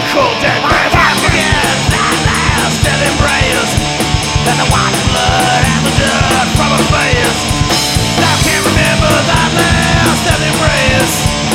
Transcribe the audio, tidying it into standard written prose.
cold dead man. I can't forget that last death embrace, and the white blood and the dirt from her face. I can't remember that last death embrace.